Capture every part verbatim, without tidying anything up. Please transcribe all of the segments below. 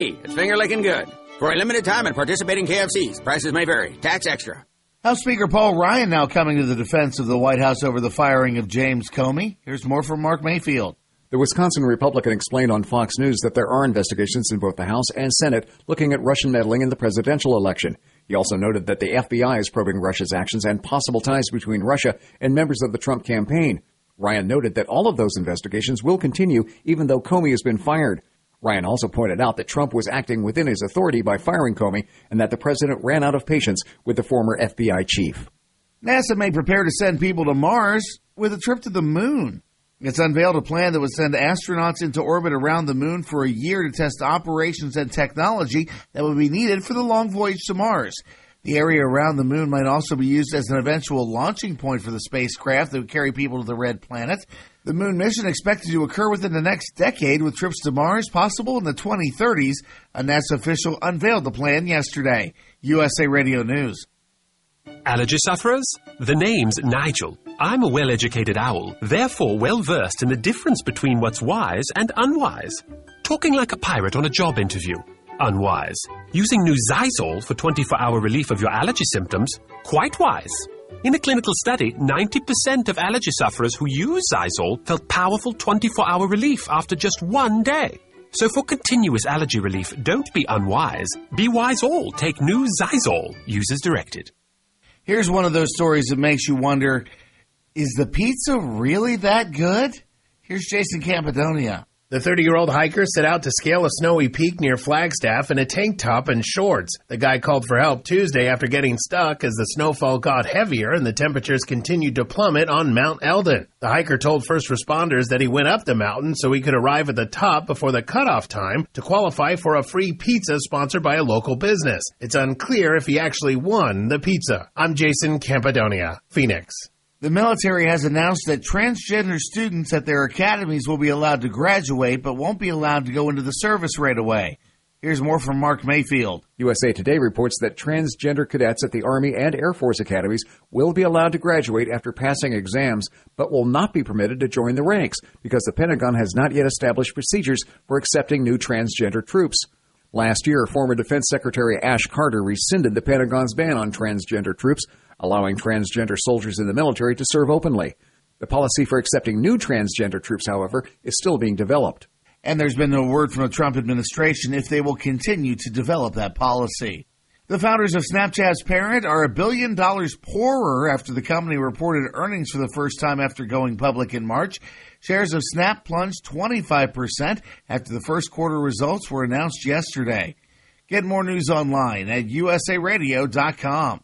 It's finger-licking good. For a limited time at participating K F Cs, prices may vary. Tax extra. House Speaker Paul Ryan now coming to the defense of the White House over the firing of James Comey. Here's more from Mark Mayfield. The Wisconsin Republican explained on Fox News that there are investigations in both the House and Senate looking at Russian meddling in the presidential election. He also noted that the F B I is probing Russia's actions and possible ties between Russia and members of the Trump campaign. Ryan noted that all of those investigations will continue even though Comey has been fired. Ryan also pointed out that Trump was acting within his authority by firing Comey and that the president ran out of patience with the former F B I chief. NASA may prepare to send people to Mars with a trip to the moon. It's unveiled a plan that would send astronauts into orbit around the moon for a year to test operations and technology that would be needed for the long voyage to Mars. The area around the moon might also be used as an eventual launching point for the spacecraft that would carry people to the red planet. The moon mission expected to occur within the next decade, with trips to Mars possible in the twenty thirties. A NASA official unveiled the plan yesterday. U S A Radio News. Allergy sufferers? The name's Nigel. I'm a well-educated owl, therefore well-versed in the difference between what's wise and unwise. Talking like a pirate on a job interview. Unwise. Using new Zysol for twenty-four hour relief of your allergy symptoms. Quite wise. In a clinical study, ninety percent of allergy sufferers who used Zysol felt powerful twenty-four hour relief after just one day. So for continuous allergy relief, don't be unwise. Be wise all. Take new Zysol. Use as directed. Here's one of those stories that makes you wonder, is the pizza really that good? Here's Jason Campidonia. The thirty-year-old hiker set out to scale a snowy peak near Flagstaff in a tank top and shorts. The guy called for help Tuesday after getting stuck as the snowfall got heavier and the temperatures continued to plummet on Mount Eldon. The hiker told first responders that he went up the mountain so he could arrive at the top before the cutoff time to qualify for a free pizza sponsored by a local business. It's unclear if he actually won the pizza. I'm Jason Campidonia, Phoenix. The military has announced that transgender students at their academies will be allowed to graduate but won't be allowed to go into the service right away. Here's more from Mark Mayfield. U S A Today reports that transgender cadets at the Army and Air Force academies will be allowed to graduate after passing exams, but will not be permitted to join the ranks because the Pentagon has not yet established procedures for accepting new transgender troops. Last year, former Defense Secretary Ash Carter rescinded the Pentagon's ban on transgender troops, allowing transgender soldiers in the military to serve openly. The policy for accepting new transgender troops, however, is still being developed. And there's been no word from the Trump administration if they will continue to develop that policy. The founders of Snapchat's parent are a billion dollars poorer after the company reported earnings for the first time after going public in March. Shares of Snap plunged twenty-five percent after the first quarter results were announced yesterday. Get more news online at U S A radio dot com.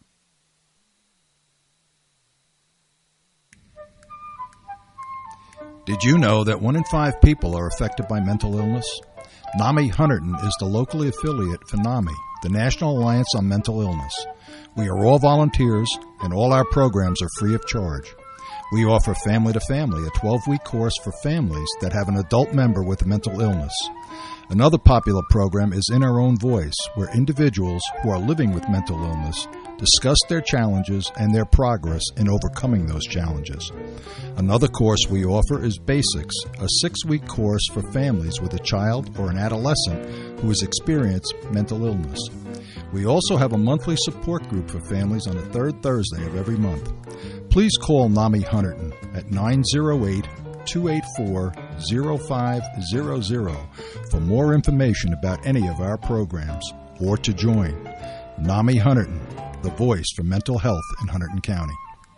Did you know that one in five people are affected by mental illness? NAMI Hunterdon is the locally affiliate for NAMI, the National Alliance on Mental Illness. We are all volunteers, and all our programs are free of charge. We offer Family to Family, a twelve-week course for families that have an adult member with a mental illness. Another popular program is In Our Own Voice, where individuals who are living with mental illness discuss their challenges and their progress in overcoming those challenges. Another course we offer is Basics, a six-week course for families with a child or an adolescent who has experienced mental illness. We also have a monthly support group for families on the third Thursday of every month. Please call NAMI Hunterdon at nine oh eight, two eight four, oh five hundred for more information about any of our programs or to join. NAMI Hunterdon, the voice for mental health in Hunterdon County.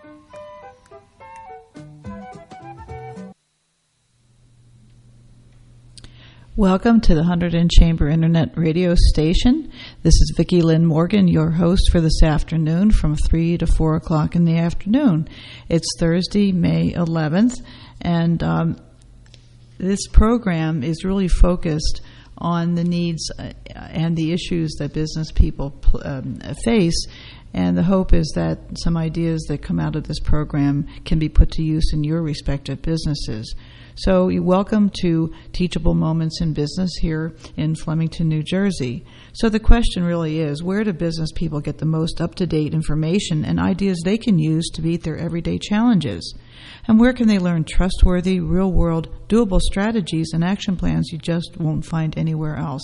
Welcome to the Hunterdon Chamber Internet Radio Station. This is Vicki Lynn Morgan, your host for this afternoon from three to four o'clock in the afternoon. It's Thursday, May eleventh, and um, this program is really focused on the needs and the issues that business people um, face. And the hope is that some ideas that come out of this program can be put to use in your respective businesses. So you're welcome to Teachable Moments in Business here in Flemington, New Jersey. So the question really is, where do business people get the most up-to-date information and ideas they can use to meet their everyday challenges? And where can they learn trustworthy, real-world, doable strategies and action plans you just won't find anywhere else?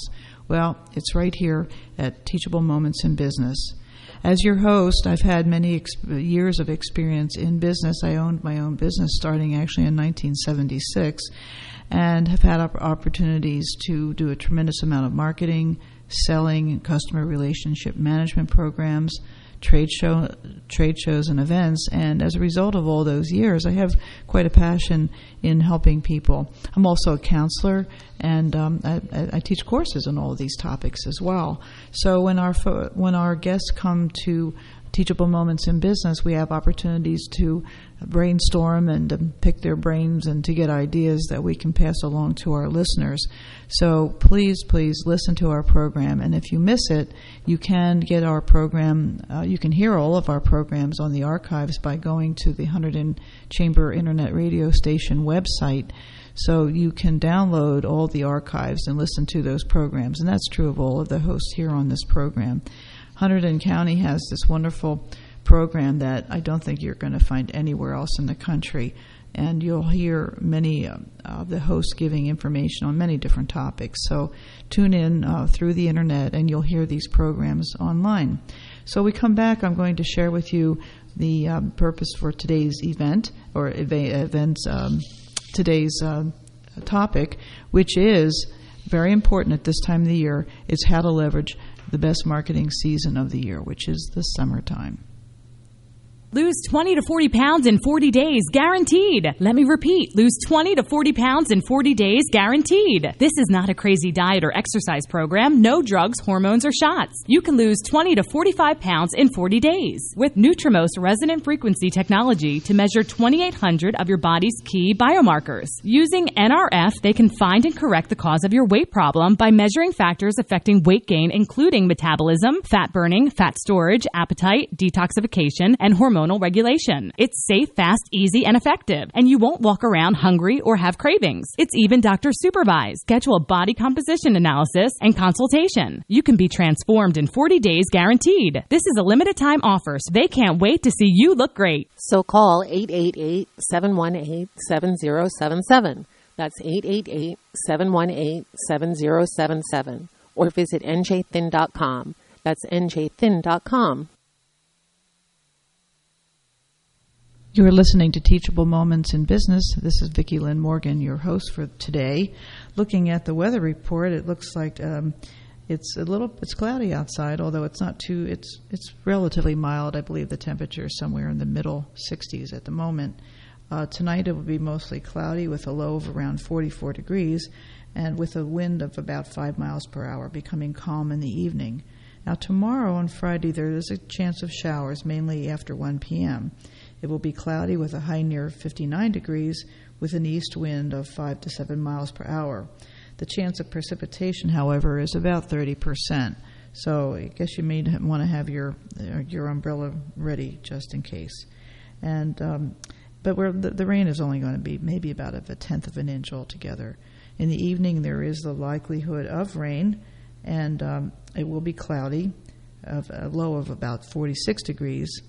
Well, it's right here at Teachable Moments in Business. As your host, I've had many ex- years of experience in business. I owned my own business starting actually in nineteen seventy-six and have had op- opportunities to do a tremendous amount of marketing, selling, customer relationship management programs, trade show, trade shows and events. And as a result of all those years, I have quite a passion in helping people. I'm also a counselor, and um, I, I teach courses on all of these topics as well. So when our fo- when our guests come to Teachable Moments in Business, we have opportunities to brainstorm and to pick their brains and to get ideas that we can pass along to our listeners. So please, please listen to our program. And if you miss it, you can get our program, uh, you can hear all of our programs on the archives by going to the Hunterdon Chamber Internet Radio Station website. So you can download all the archives and listen to those programs. And that's true of all of the hosts here on this program. Hunterdon County has this wonderful program that I don't think you're going to find anywhere else in the country. And you'll hear many uh, of the hosts giving information on many different topics. So tune in uh, through the internet and you'll hear these programs online. So we come back, I'm going to share with you the um, purpose for today's event, or ev- events, um, today's uh, topic, which is very important at this time of the year. It's how to leverage the best marketing season of the year, which is the summertime. Lose twenty to forty pounds in forty days, guaranteed. Let me repeat, lose twenty to forty pounds in forty days, guaranteed. This is not a crazy diet or exercise program, no drugs, hormones, or shots. You can lose twenty to forty-five pounds in forty days with Nutrimost resonant frequency technology to measure twenty-eight hundred of your body's key biomarkers. Using N R F, they can find and correct the cause of your weight problem by measuring factors affecting weight gain, including metabolism, fat burning, fat storage, appetite, detoxification, and hormone regulation. It's safe, fast, easy, and effective, and you won't walk around hungry or have cravings. It's even doctor supervised. Schedule a body composition analysis and consultation. You can be transformed in forty days, guaranteed. This is a limited time offer, so they can't wait to see you look great. So call eight eight eight, seven one eight, seven zero seven seven. That's eight eight eight, seven one eight, seven zero seven seven. Or visit N J thin dot com. That's N J thin dot com. You are listening to Teachable Moments in Business. This is Vicki Lynn Morgan, your host for today. Looking at the weather report, it looks like um, it's a little it's cloudy outside, although it's not too it's it's relatively mild. I believe the temperature is somewhere in the middle sixties at the moment. Uh, tonight it will be mostly cloudy with a low of around forty-four degrees and with a wind of about five miles per hour, becoming calm in the evening. Now tomorrow on Friday there is a chance of showers, mainly after one p.m. It will be cloudy with a high near fifty-nine degrees with an east wind of five to seven miles per hour. The chance of precipitation, however, is about thirty percent. So I guess you may want to have your your umbrella ready just in case. And um, but we're, the, the rain is only going to be maybe about a, a tenth of an inch altogether. In the evening, there is the likelihood of rain, and um, it will be cloudy, of a low of about forty-six degrees.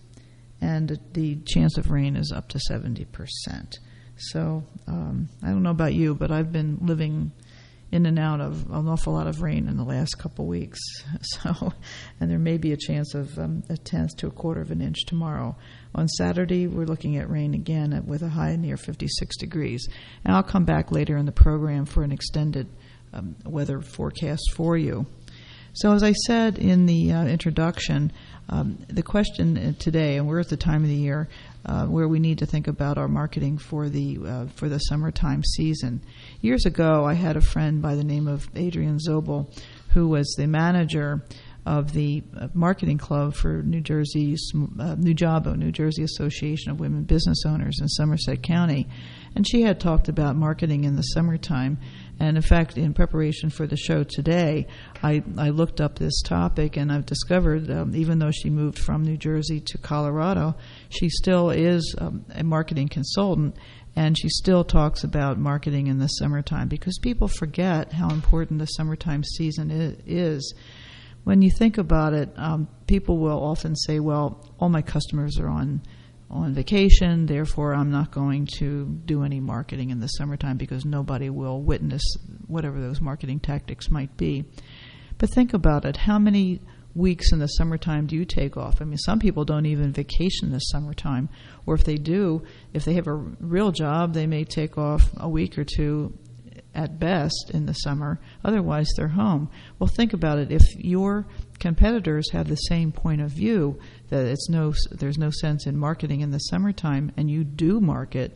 And the chance of rain is up to seventy percent. So um, I don't know about you, but I've been living in and out of an awful lot of rain in the last couple weeks. So, and there may be a chance of um, a tenth to a quarter of an inch tomorrow. On Saturday, we're looking at rain again at, with a high near fifty-six degrees. And I'll come back later in the program for an extended um, weather forecast for you. So as I said in the uh, introduction, um, the question today, and we're at the time of the year uh, where we need to think about our marketing for the uh, for the summertime season. Years ago, I had a friend by the name of Adrian Zobel, who was the manager of the uh, marketing club for New Jersey's uh, New Jabo, New Jersey Association of Women Business Owners in Somerset County, and she had talked about marketing in the summertime. And in fact, in preparation for the show today, I, I looked up this topic, and I've discovered, um, even though she moved from New Jersey to Colorado, she still is um, a marketing consultant, and she still talks about marketing in the summertime because people forget how important the summertime season is. When you think about it, um, people will often say, well, all my customers are on on vacation, therefore I'm not going to do any marketing in the summertime because nobody will witness whatever those marketing tactics might be. But think about it. How many weeks in the summertime do you take off? I mean, some people don't even vacation this summertime. Or if they do, if they have a real job, they may take off a week or two at best in the summer. Otherwise, they're home. Well, think about it. If your competitors have the same point of view, that it's no, there's no sense in marketing in the summertime, and you do market,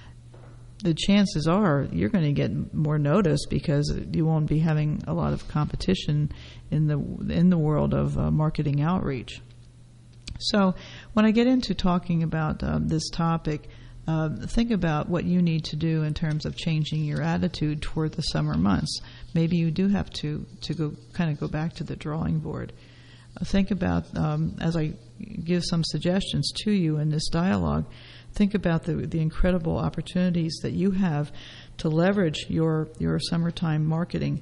the chances are you're going to get more notice because you won't be having a lot of competition in the in the world of uh, marketing outreach. So when I get into talking about um, this topic, uh, think about what you need to do in terms of changing your attitude toward the summer months. Maybe you do have to, to go kind of go back to the drawing board. Uh, think about, um, as I give some suggestions to you in this dialogue, think about the the incredible opportunities that you have to leverage your, your summertime marketing.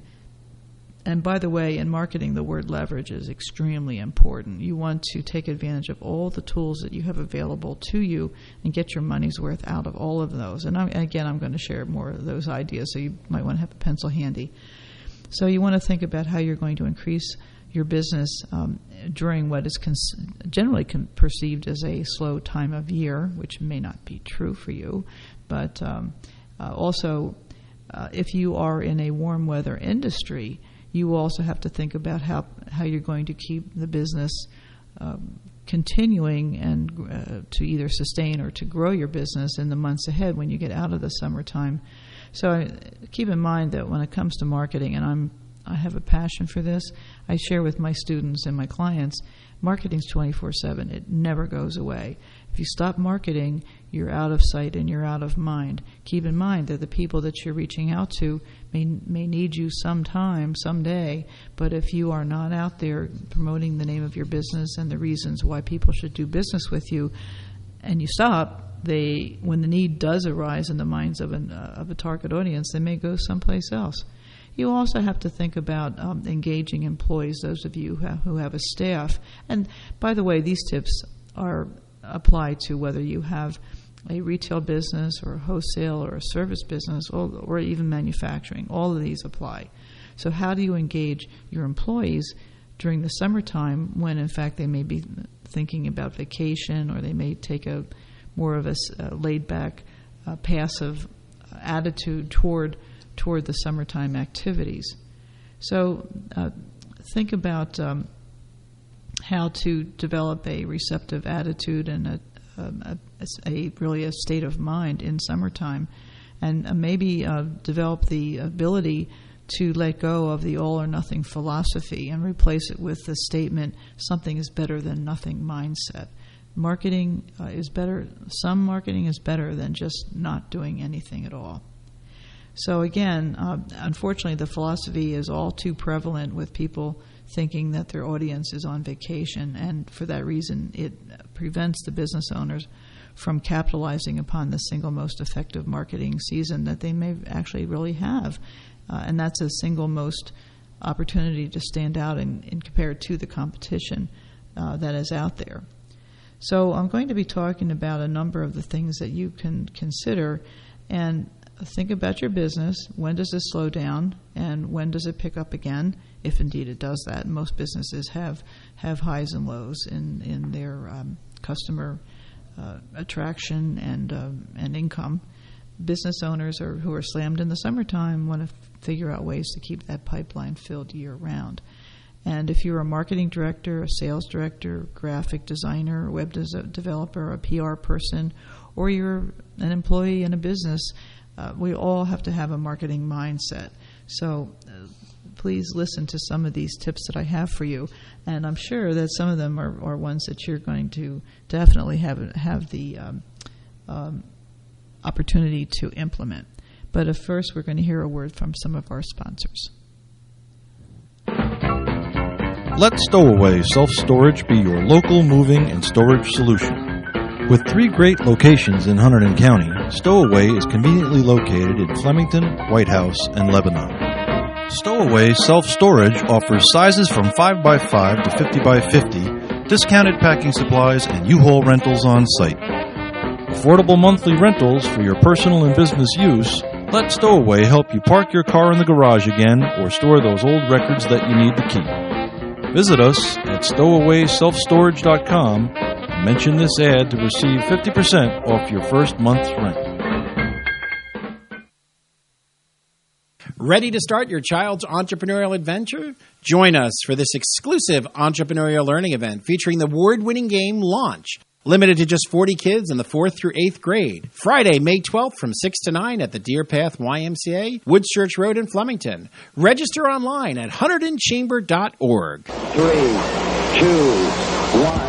And by the way, in marketing, the word leverage is extremely important. You want to take advantage of all the tools that you have available to you and get your money's worth out of all of those. And I, again, I'm going to share more of those ideas, so you might want to have a pencil handy. So you want to think about how you're going to increase your business um, during what is cons- generally con- perceived as a slow time of year, which may not be true for you. But um, uh, also, uh, if you are in a warm weather industry, you also have to think about how how you're going to keep the business um, continuing and uh, to either sustain or to grow your business in the months ahead when you get out of the summertime. So uh, keep in mind that when it comes to marketing, and I'm I have a passion for this, I share with my students and my clients, marketing's twenty-four seven. It never goes away. If you stop marketing, you're out of sight and you're out of mind. Keep in mind that the people that you're reaching out to may may need you sometime, someday, but if you are not out there promoting the name of your business and the reasons why people should do business with you, and you stop, they when the need does arise in the minds of, an, uh, of a target audience, they may go someplace else. You also have to think about um, engaging employees, those of you who have, who have a staff. And by the way, these tips are apply to whether you have a retail business or a wholesale or a service business or, or even manufacturing. All of these apply. So how do you engage your employees during the summertime when, in fact, they may be thinking about vacation or they may take a more of a uh, laid-back, uh, passive attitude toward toward the summertime activities. So uh, think about um, how to develop a receptive attitude and a, a, a, a really a state of mind in summertime, and uh, maybe uh, develop the ability to let go of the all or nothing philosophy and replace it with the statement, something is better than nothing mindset. Marketing uh, is better, some marketing is better than just not doing anything at all. So again, uh, unfortunately, the philosophy is all too prevalent with people thinking that their audience is on vacation, and for that reason, it prevents the business owners from capitalizing upon the single most effective marketing season that they may actually really have, uh, and that's a single most opportunity to stand out in, in compared to the competition uh, that is out there. So I'm going to be talking about a number of the things that you can consider, and think about your business. When does it slow down, and when does it pick up again, if indeed it does that? Most businesses have have highs and lows in in their um, customer uh, attraction and um, and income. Business owners are, who are slammed in the summertime want to f- figure out ways to keep that pipeline filled year round. And if you're a marketing director, a sales director, graphic designer, web des- developer, a P R person, or you're an employee in a business, Uh, we all have to have a marketing mindset. So uh, please listen to some of these tips that I have for you. And I'm sure that some of them are, are ones that you're going to definitely have, have the um, um, opportunity to implement. But at first, we're going to hear a word from some of our sponsors. Let Stowaway Self-Storage be your local moving and storage solution. With three great locations in Hunterdon County, Stowaway is conveniently located in Flemington, White House, and Lebanon. Stowaway Self-Storage offers sizes from five by five to fifty by fifty, discounted packing supplies, and U-Haul rentals on site. Affordable monthly rentals for your personal and business use, Let Stowaway help you park your car in the garage again or store those old records that you need to keep. Visit us at stowaway self storage dot com and mention this ad to receive fifty percent off your first month's rent. Ready to start your child's entrepreneurial adventure? Join us for this exclusive entrepreneurial learning event featuring the award-winning game Launch. Limited to just forty kids in the fourth through eighth grade. Friday, May twelfth from six to nine at the Deer Path Y M C A, Woods Church Road in Flemington. Register online at hunterdon chamber dot org. Three, two, one.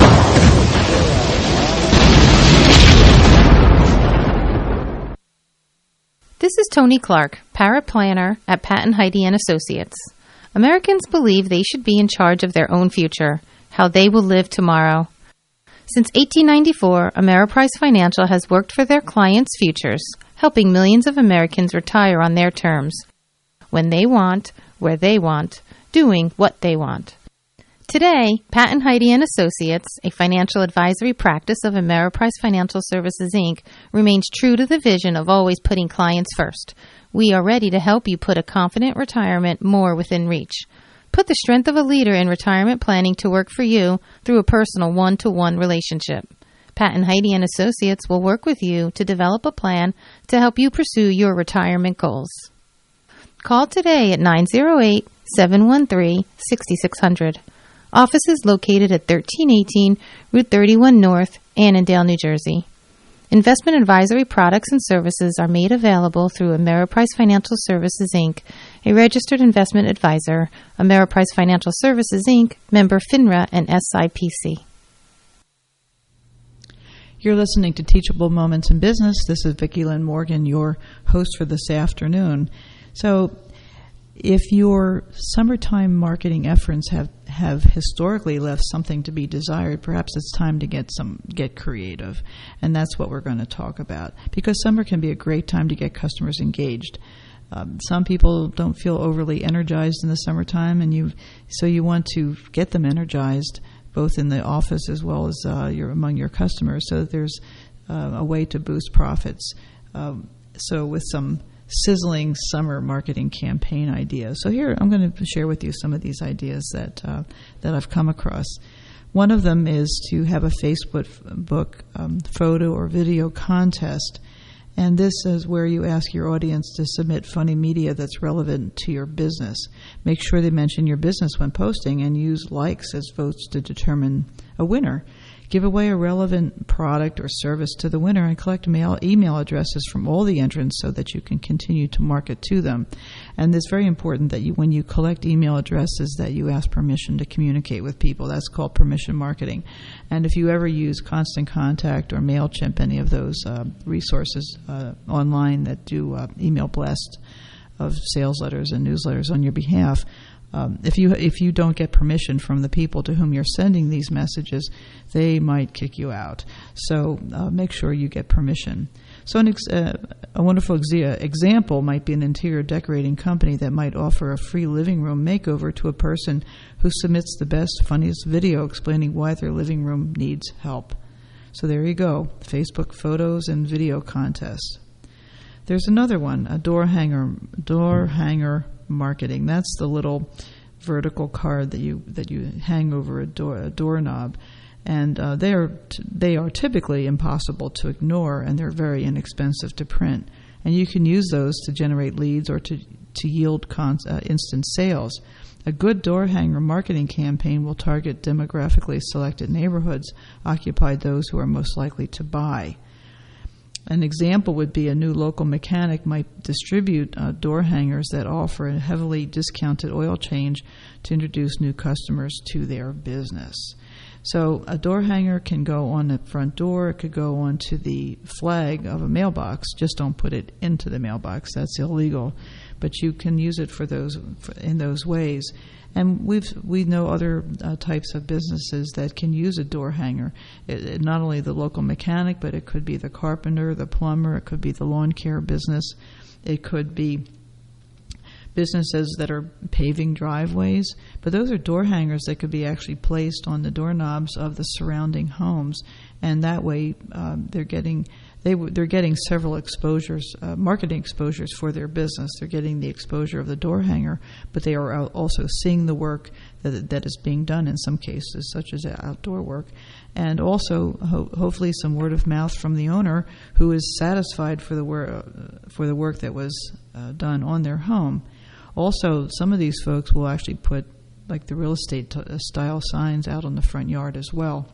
This is Tony Clark, paraplanner at Patton Heidi and Associates. Americans believe they should be in charge of their own future, how they will live tomorrow. Since eighteen ninety-four, Ameriprise Financial has worked for their clients' futures, helping millions of Americans retire on their terms, when they want, where they want, doing what they want. Today, Patton Heidi and Associates, a financial advisory practice of Ameriprise Financial Services, Incorporated, remains true to the vision of always putting clients first. We are ready to help you put a confident retirement more within reach. Put the strength of a leader in retirement planning to work for you through a personal one-to-one relationship. Patton Heidi and Associates will work with you to develop a plan to help you pursue your retirement goals. Call today at nine oh eight, seven one three, six six zero zero. Office is located at thirteen eighteen Route thirty-one North, Annandale, New Jersey. Investment advisory products and services are made available through Ameriprise Financial Services, Incorporated, a registered investment advisor, Ameriprise Financial Services, Incorporated, member FINRA and S I P C. You're listening to Teachable Moments in Business. This is Vicki Lynn Morgan, your host for this afternoon. So if your summertime marketing efforts have, have historically left something to be desired, perhaps it's time to get some get creative. And that's what we're going to talk about. Because summer can be a great time to get customers engaged. Um, some people don't feel overly energized in the summertime, and you so you want to get them energized, both in the office as well as uh, your, among your customers, so that there's uh, a way to boost profits. Um, so with some sizzling summer marketing campaign ideas. So here I'm going to share with you some of these ideas that uh, that I've come across. One of them is to have a Facebook book, um, photo or video contest. And this is where you ask your audience to submit funny media that's relevant to your business. Make sure they mention your business when posting and use likes as votes to determine a winner. Give away a relevant product or service to the winner and collect mail, email addresses from all the entrants so that you can continue to market to them. And it's very important that you, when you collect email addresses, that you ask permission to communicate with people. That's called permission marketing. And if you ever use Constant Contact or MailChimp, any of those uh, resources uh, online that do uh, email blasts of sales letters and newsletters on your behalf, Um, if you if you don't get permission from the people to whom you're sending these messages, they might kick you out. So uh, make sure you get permission. So an ex- uh, a wonderful ex- example might be an interior decorating company that might offer a free living room makeover to a person who submits the best, funniest video explaining why their living room needs help. So there you go, Facebook photos and video contest. There's another one, a door hanger, door hanger marketing. That's the little vertical card that you that you hang over a door a doorknob, and uh, they are t- they are typically impossible to ignore, and they're very inexpensive to print. And you can use those to generate leads or to to yield con- uh, instant sales. A good door hanger marketing campaign will target demographically selected neighborhoods, occupy those who are most likely to buy. An example would be a new local mechanic might distribute uh, door hangers that offer a heavily discounted oil change to introduce new customers to their business. So a door hanger can go on the front door. It could go onto the flag of a mailbox. Just don't put it into the mailbox. That's illegal. But you can use it for those for, in those ways. And we've we know other uh, types of businesses that can use a door hanger. It, it, not only the local mechanic, but it could be the carpenter, the plumber. It could be the lawn care business. It could be businesses that are paving driveways. But those are door hangers that could be actually placed on the doorknobs of the surrounding homes. And that way um, they're getting they they're getting several exposures, uh, marketing exposures for their business. They're getting the exposure of the door hanger, but they are also seeing the work that that is being done in some cases, such as outdoor work, and also ho- hopefully some word of mouth from the owner who is satisfied for the work uh, for the work that was uh, done on their home. Also, some of these folks will actually put like the real estate t- style signs out on the front yard as well.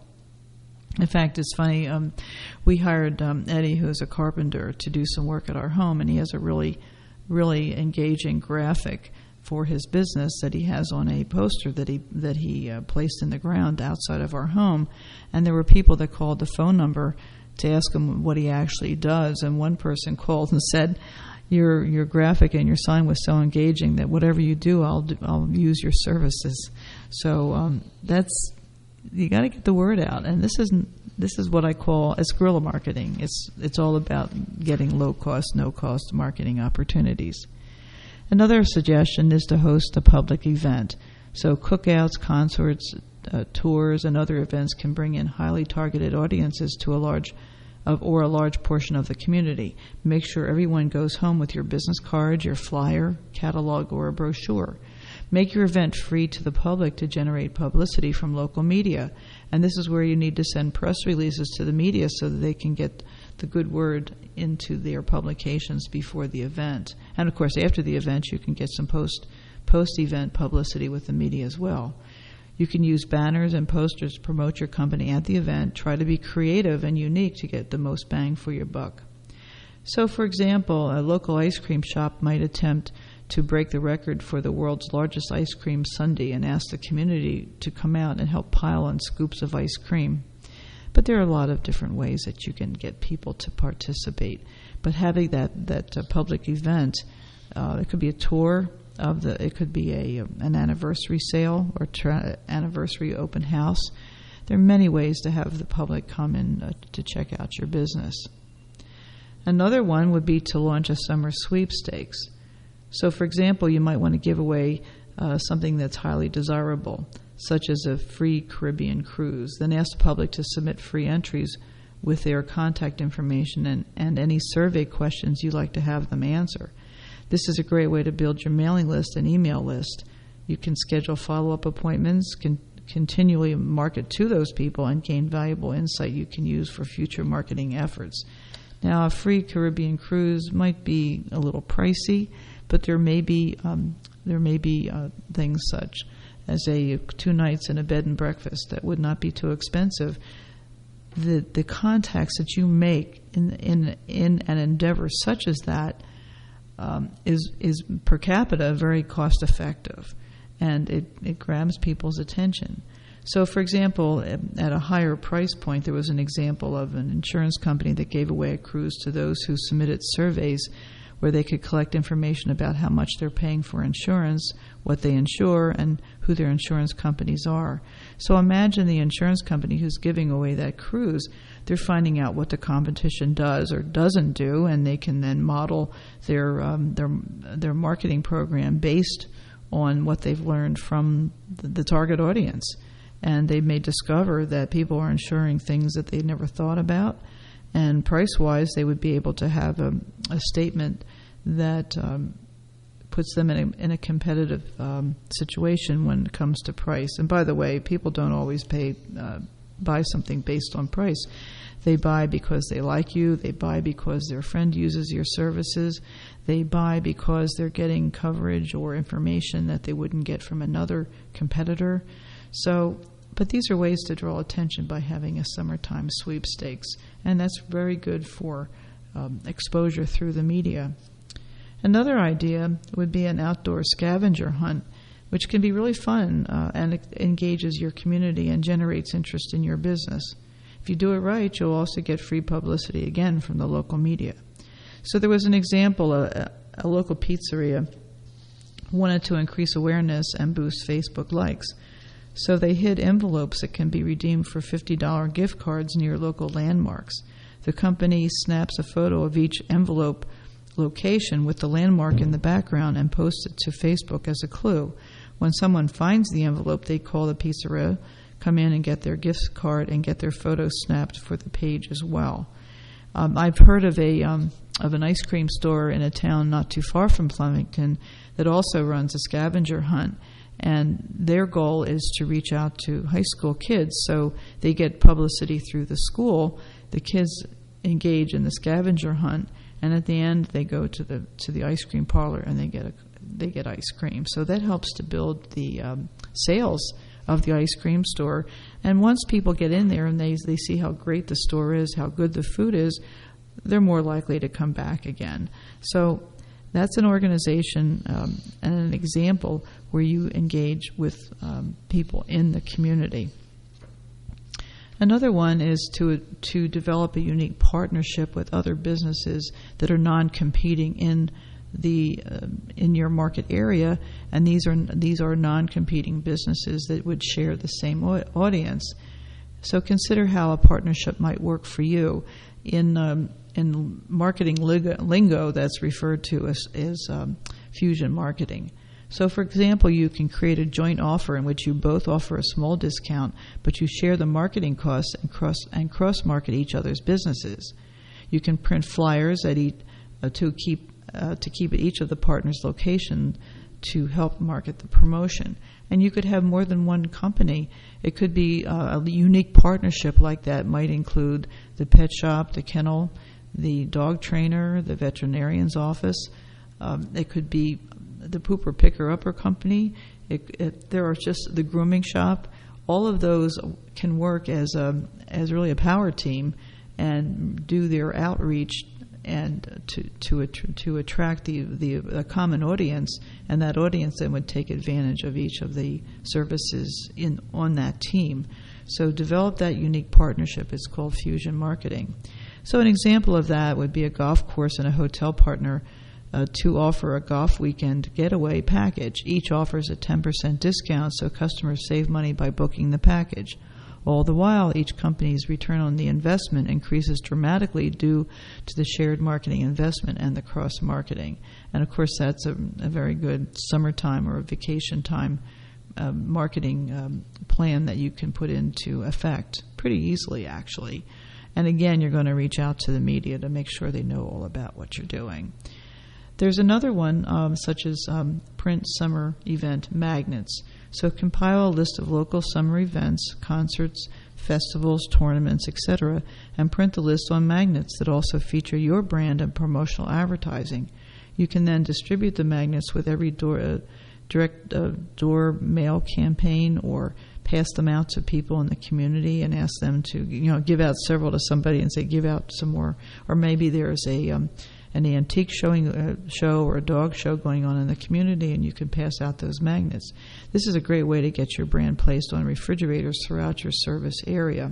In fact, it's funny, um, we hired um, Eddie, who's a carpenter, to do some work at our home, and he has a really, really engaging graphic for his business that he has on a poster that he that he uh, placed in the ground outside of our home. And there were people that called the phone number to ask him what he actually does, and one person called and said, your your graphic and your sign was so engaging that whatever you do, I'll do, I'll use your services. So um, that's... You got to get the word out, and this is this is what I call it's guerrilla marketing. It's it's all about getting low cost, no cost marketing opportunities. Another suggestion is to host a public event. So cookouts, concerts, uh, tours, and other events can bring in highly targeted audiences to a large of or a large portion of the community. Make sure everyone goes home with your business card, your flyer, catalog, or a brochure. Make your event free to the public to generate publicity from local media. And this is where you need to send press releases to the media so that they can get the good word into their publications before the event. And, of course, after the event, you can get some post, post-event publicity with the media as well. You can use banners and posters to promote your company at the event. Try to be creative and unique to get the most bang for your buck. So, for example, a local ice cream shop might attempt to break the record for the world's largest ice cream sundae and ask the community to come out and help pile on scoops of ice cream. But there are a lot of different ways that you can get people to participate. But having that, that uh, public event, uh, it could be a tour of the, it could be a an anniversary sale or tra- anniversary open house. There are many ways to have the public come in uh, to check out your business. Another one would be to launch a summer sweepstakes. So, for example, you might want to give away uh, something that's highly desirable, such as a free Caribbean cruise. Then ask the public to submit free entries with their contact information and, and any survey questions you'd like to have them answer. This is a great way to build your mailing list and email list. You can schedule follow-up appointments, can continually market to those people, and gain valuable insight you can use for future marketing efforts. Now, a free Caribbean cruise might be a little pricey, but there may be um, there may be uh, things such as a two nights and a bed and breakfast that would not be too expensive. The the contacts that you make in in in an endeavor such as that um, is is per capita very cost effective, and it, it grabs people's attention. So, for example, at a higher price point, there was an example of an insurance company that gave away a cruise to those who submitted surveys where they could collect information about how much they're paying for insurance, what they insure, and who their insurance companies are. So imagine the insurance company who's giving away that cruise. They're finding out what the competition does or doesn't do, and they can then model their um, their their marketing program based on what they've learned from the, the target audience. And they may discover that people are insuring things that they never thought about. And price-wise, they would be able to have a, a statement that um, puts them in a, in a competitive um, situation when it comes to price. And by the way, people don't always pay uh, buy something based on price. They buy because they like you. They buy because their friend uses your services. They buy because they're getting coverage or information that they wouldn't get from another competitor. So, but these are ways to draw attention by having a summertime sweepstakes, and that's very good for um, exposure through the media. Another idea would be an outdoor scavenger hunt, which can be really fun uh, and it engages your community and generates interest in your business. If you do it right, you'll also get free publicity again from the local media. So there was an example, a, a local pizzeria wanted to increase awareness and boost Facebook likes. So they hid envelopes that can be redeemed for fifty dollars gift cards near local landmarks. The company snaps a photo of each envelope location with the landmark in the background and posts it to Facebook as a clue. When someone finds the envelope, they call the pizzeria, come in and get their gift card and get their photo snapped for the page as well. Um, I've heard of a um, of an ice cream store in a town not too far from Flemington that also runs a scavenger hunt, and their goal is to reach out to high school kids, so they get publicity through the school. The kids engage in the scavenger hunt, and at the end they go to the to the ice cream parlor and they get a they get ice cream. So that helps to build the um, sales of the ice cream store. And once people get in there and they they see how great the store is, how good the food is, they're more likely to come back again. So that's an organization um, and an example where you engage with um, people in the community. Another one is to to develop a unique partnership with other businesses that are non-competing in the uh, in your market area, and these are these are non-competing businesses that would share the same audience. So consider how a partnership might work for you. In um, in marketing lingo, that's referred to as, as um, fusion marketing. So, for example, you can create a joint offer in which you both offer a small discount, but you share the marketing costs and cross and cross market each other's businesses. You can print flyers at each, uh, to keep uh, to keep at each of the partners' location to help market the promotion. And you could have more than one company. It could be uh, a unique partnership like that. Might include the pet shop, the kennel, the dog trainer, the veterinarian's office. Um, it could be the pooper picker upper company. It, it, there are just the grooming shop. All of those can work as a as really a power team and do their outreach and to to to attract the the a common audience, and that audience then would take advantage of each of the services in on that team. So develop that unique partnership. It's called fusion marketing. So an example of that would be a golf course and a hotel partner uh, to offer a golf weekend getaway package. Each offers a ten percent discount, so customers save money by booking the package. All the while, each company's return on the investment increases dramatically due to the shared marketing investment and the cross-marketing. And, of course, that's a, a very good summertime or a vacation time uh, marketing um, plan that you can put into effect pretty easily, actually. And, again, you're going to reach out to the media to make sure they know all about what you're doing. There's another one, um, such as um, print summer event magnets. So compile a list of local summer events, concerts, festivals, tournaments, et cetera, and print the list on magnets that also feature your brand and promotional advertising. You can then distribute the magnets with every door, uh, direct uh, door mail campaign, or pass them out to people in the community and ask them to, you know, give out several to somebody and say, give out some more. Or maybe there's a um, an antique showing uh, show or a dog show going on in the community, and you can pass out those magnets. This is a great way to get your brand placed on refrigerators throughout your service area.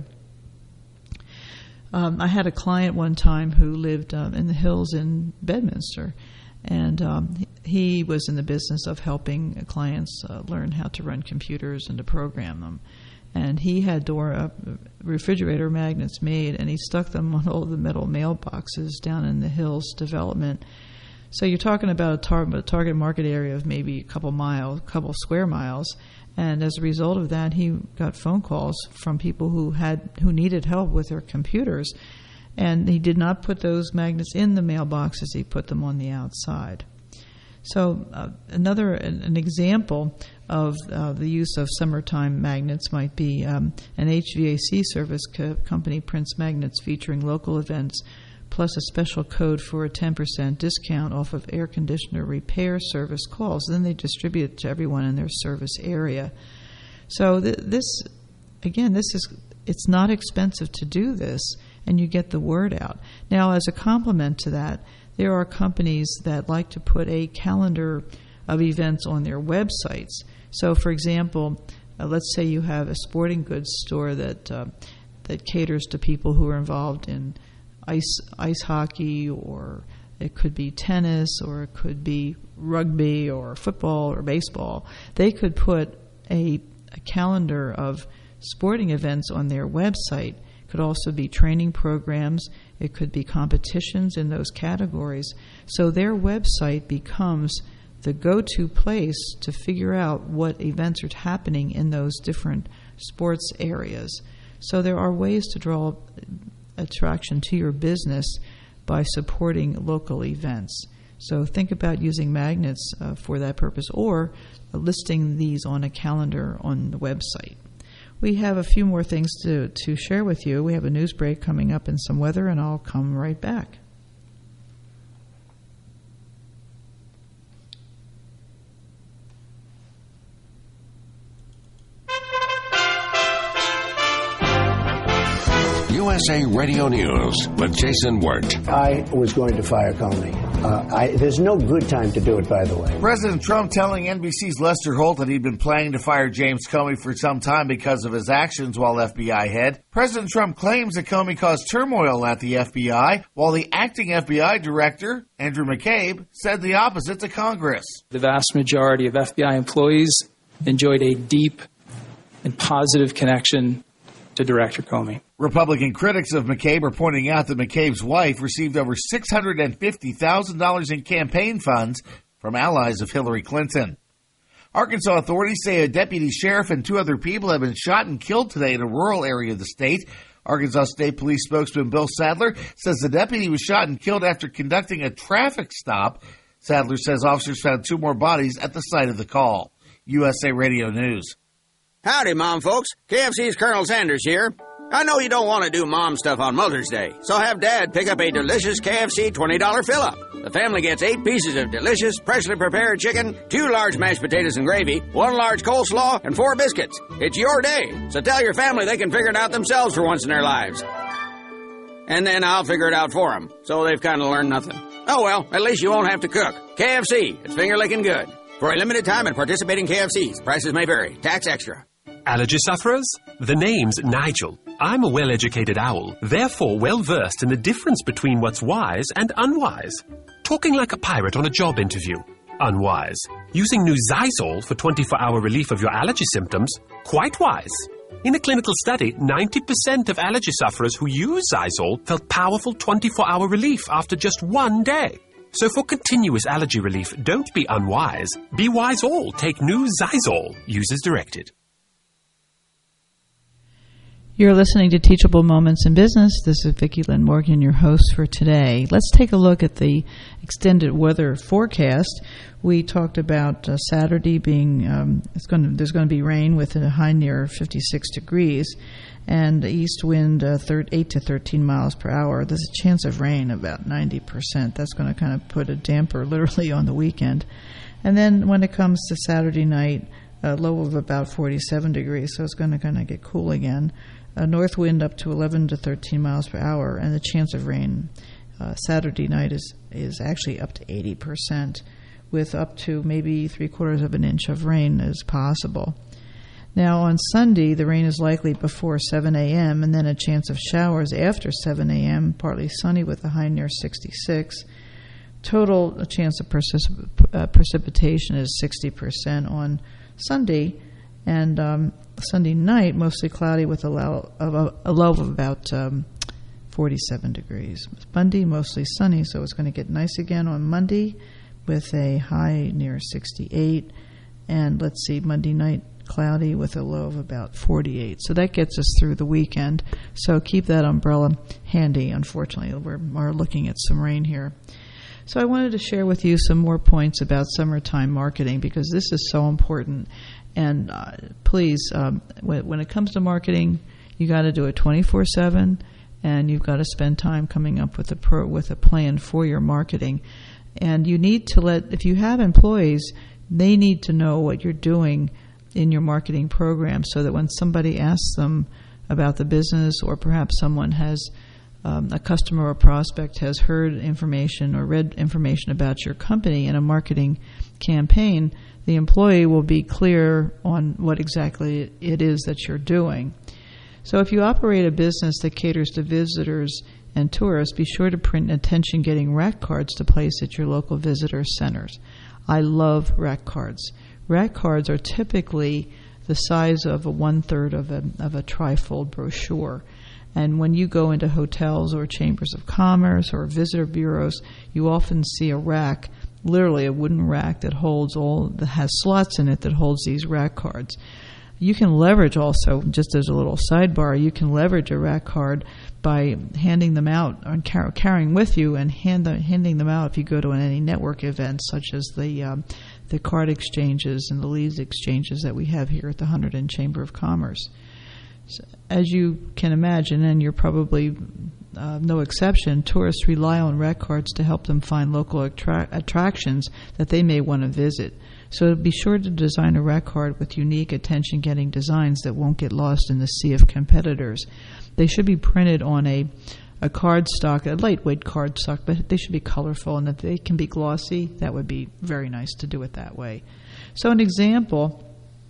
Um, I had a client one time who lived um, in the hills in Bedminster, and um, he was in the business of helping clients uh, learn how to run computers and to program them. And he had door uh, refrigerator magnets made, and he stuck them on all the metal mailboxes down in the hills development. So you're talking about a, tar- a target market area of maybe a couple miles, a couple square miles, and as a result of that, he got phone calls from people who had who needed help with their computers, and he did not put those magnets in the mailboxes; he put them on the outside. So uh, another an, an example of uh, the use of summertime magnets might be um, an H V A C service co- company prints magnets featuring local events, plus a special code for a ten percent discount off of air conditioner repair service calls. Then they distribute it to everyone in their service area. So th- this, again, this is it's not expensive to do this, and you get the word out. Now, as a complement to that, there are companies that like to put a calendar of events on their websites. So, for example, uh, let's say you have a sporting goods store that uh, that caters to people who are involved in ice ice hockey, or it could be tennis, or it could be rugby, or football, or baseball. They could put a, a calendar of sporting events on their website. It could also be training programs. It could be competitions in those categories. So their website becomes the go-to place to figure out what events are happening in those different sports areas. So there are ways to draw attraction to your business by supporting local events. So think about using magnets uh, for that purpose, or listing these on a calendar on the website. We have a few more things to, to share with you. We have a news break coming up and some weather, and I'll come right back. U S A Radio News with Jason Wirt. I was going to fire Comey. Uh, I, there's no good time to do it, by the way. President Trump telling N B C's Lester Holt that he'd been planning to fire James Comey for some time because of his actions while F B I head. President Trump claims that Comey caused turmoil at the F B I, while the acting F B I director, Andrew McCabe, said the opposite to Congress. The vast majority of F B I employees enjoyed a deep and positive connection to Director Comey. Republican critics of McCabe are pointing out that McCabe's wife received over six hundred fifty thousand dollars in campaign funds from allies of Hillary Clinton. Arkansas authorities say a deputy sheriff and two other people have been shot and killed today in a rural area of the state. Arkansas State Police spokesman Bill Sadler says the deputy was shot and killed after conducting a traffic stop. Sadler says officers found two more bodies at the site of the call. U S A Radio News. Howdy, Mom folks. K F C's Colonel Sanders here. I know you don't want to do Mom stuff on Mother's Day, so have Dad pick up a delicious K F C twenty dollars fill-up. The family gets eight pieces of delicious, freshly prepared chicken, two large mashed potatoes and gravy, one large coleslaw, and four biscuits. It's your day, so tell your family they can figure it out themselves for once in their lives. And then I'll figure it out for them, so they've kind of learned nothing. Oh well, at least you won't have to cook. K F C, it's finger-licking good. For a limited time at participating K F Cs, prices may vary. Tax extra. Allergy sufferers? The name's Nigel. I'm a well-educated owl, therefore well-versed in the difference between what's wise and unwise. Talking like a pirate on a job interview. Unwise. Using new Zysol for twenty-four hour relief of your allergy symptoms. Quite wise. In a clinical study, ninety percent of allergy sufferers who use Zysol felt powerful twenty-four hour relief after just one day. So for continuous allergy relief, don't be unwise. Be wise all. Take new Zysol. Use as directed. You're listening to Teachable Moments in Business. This is Vicki Lynn Morgan, your host for today. Let's take a look at the extended weather forecast. We talked about uh, Saturday being um, it's going to there's going to be rain with a high near fifty-six degrees, and the east wind uh, eight to thirteen miles per hour. There's a chance of rain about ninety percent. That's going to kind of put a damper literally on the weekend. And then when it comes to Saturday night, a low of about forty-seven degrees, so it's going to kind of get cool again. A north wind up to eleven to thirteen miles per hour, and the chance of rain uh, Saturday night is, is actually up to eighty percent, with up to maybe three quarters of an inch of rain is possible. Now on Sunday, the rain is likely before seven a.m., and then a chance of showers after seven a.m., partly sunny with a high near sixty-six. Total chance of precip- uh, precipitation is sixty percent on Sunday, and um, Sunday night, mostly cloudy with a low of, a, a low of about um, forty-seven degrees. Monday, mostly sunny, so it's going to get nice again on Monday with a high near sixty-eight. And let's see, Monday night, cloudy with a low of about forty-eight. So that gets us through the weekend. So keep that umbrella handy. Unfortunately, we're, we're looking at some rain here. So I wanted to share with you some more points about summertime marketing, because this is so important. And uh, please, um, when, when it comes to marketing, you got to do it twenty-four seven, and you've got to spend time coming up with a pro, with a plan for your marketing. And you need to let, if you have employees, they need to know what you're doing in your marketing program, so that when somebody asks them about the business, or perhaps someone has um, a customer or prospect has heard information or read information about your company in a marketing campaign, the employee will be clear on what exactly it is that you're doing. So if you operate a business that caters to visitors and tourists, be sure to print attention-getting rack cards to place at your local visitor centers. I love rack cards. Rack cards are typically the size of a one-third of a, of a trifold brochure. And when you go into hotels or chambers of commerce or visitor bureaus, you often see a rack, literally a wooden rack that holds all, that has slots in it that holds these rack cards. You can leverage also, just as a little sidebar, you can leverage a rack card by handing them out or car- carrying with you and hand the, handing them out if you go to any network events such as the um, the card exchanges and the leads exchanges that we have here at the Hunterdon Chamber of Commerce. So, as you can imagine, and you're probably uh, no exception, tourists rely on rack cards to help them find local attra- attractions that they may want to visit. So be sure to design a rack card with unique, attention-getting designs that won't get lost in the sea of competitors. They should be printed on a, a card stock, a lightweight card stock, but they should be colorful, and if they can be glossy, that would be very nice to do it that way. So an example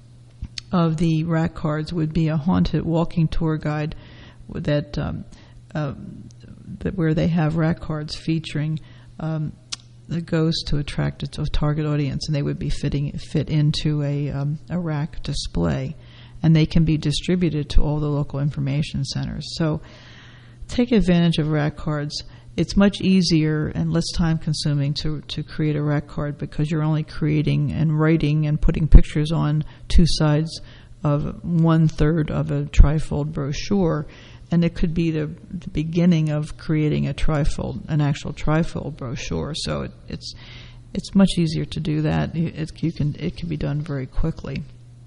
of the rack cards would be a haunted walking tour guide that, um, uh, that where they have rack cards featuring um, the ghosts to attract a target audience, and they would be fitting fit into a um, a rack display, and they can be distributed to all the local information centers. So take advantage of rack cards. It's much easier and less time consuming to, to create a rack card because you're only creating and writing and putting pictures on two sides of one third of a trifold brochure, and it could be the, the beginning of creating a trifold, an actual trifold brochure. So it, it's it's much easier to do that. It, you can it can be done very quickly.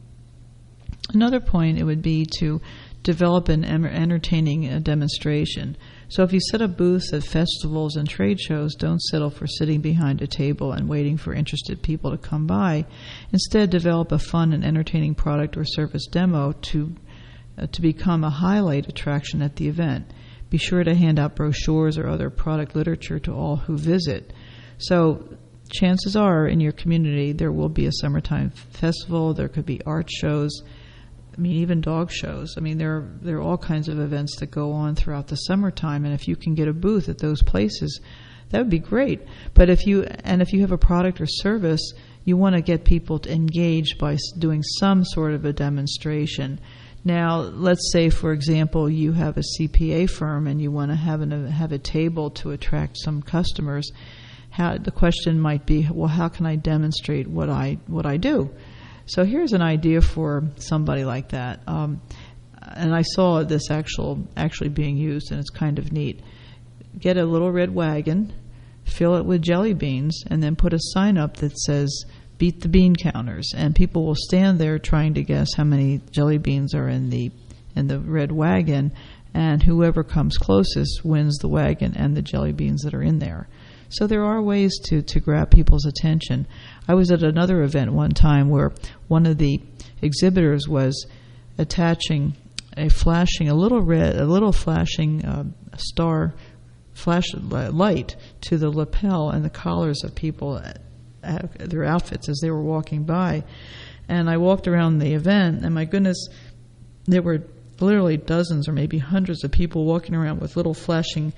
Another point it would be to develop an entertaining uh, demonstration. So if you set up booths at festivals and trade shows, don't settle for sitting behind a table and waiting for interested people to come by. Instead, develop a fun and entertaining product or service demo to uh, to become a highlight attraction at the event. Be sure to hand out brochures or other product literature to all who visit. So chances are in your community there will be a summertime festival, there could be art shows, I mean, even dog shows. I mean, there are, there are all kinds of events that go on throughout the summertime, and if you can get a booth at those places, that would be great. But if you and if you have a product or service, you want to get people to engage by doing some sort of a demonstration. Now, let's say, for example, you have a C P A firm and you want to have an, have a table to attract some customers. How, the question might be, well, how can I demonstrate what I what I do? So here's an idea for somebody like that. Um, and I saw this actual actually being used, and it's kind of neat. Get a little red wagon, fill it with jelly beans, and then put a sign up that says, "Beat the bean counters." And people will stand there trying to guess how many jelly beans are in the in the red wagon, and whoever comes closest wins the wagon and the jelly beans that are in there. So there are ways to, to grab people's attention. I was at another event one time where one of the exhibitors was attaching a flashing, a little red, a little flashing uh, star flash light to the lapel and the collars of people, uh, their outfits as they were walking by. And I walked around the event, and my goodness, there were literally dozens or maybe hundreds of people walking around with little flashing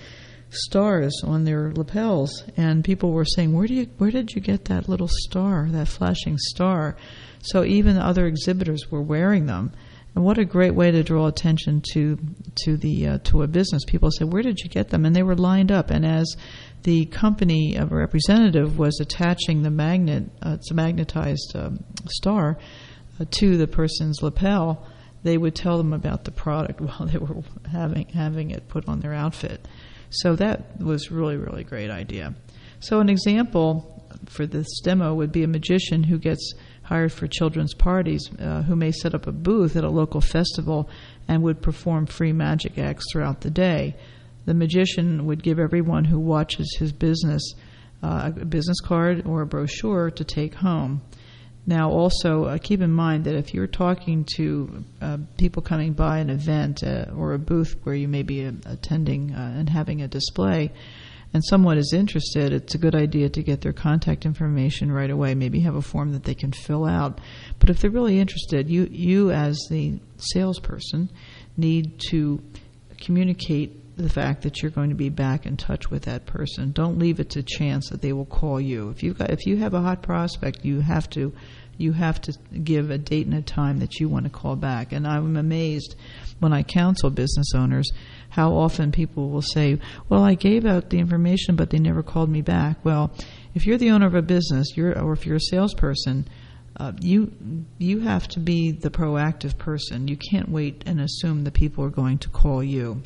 stars on their lapels, and people were saying, where do you where did you get that little star, that flashing star? So even other exhibitors were wearing them, and what a great way to draw attention to to the uh, to a business. People said, where did you get them? And they were lined up, and as the company of a representative was attaching the magnet, uh, it's a magnetized um, star uh, to the person's lapel, they would tell them about the product while they were having having it put on their outfit. So that was really, really great idea. So an example for this demo would be a magician who gets hired for children's parties, uh, who may set up a booth at a local festival and would perform free magic acts throughout the day. The magician would give everyone who watches his business uh, a business card or a brochure to take home. Now, also, uh, keep in mind that if you're talking to uh, people coming by an event uh, or a booth where you may be uh, attending uh, and having a display, and someone is interested, it's a good idea to get their contact information right away. Maybe have a form that they can fill out. But if they're really interested, you, you as the salesperson need to communicate the fact that you're going to be back in touch with that person. Don't leave it to chance that they will call you. If you if you have a hot prospect, you have to you have to give a date and a time that you want to call back. And I'm amazed when I counsel business owners how often people will say, "Well, I gave out the information, but they never called me back." Well, if you're the owner of a business, you're or if you're a salesperson, Uh, you you have to be the proactive person. You can't wait and assume that people are going to call you.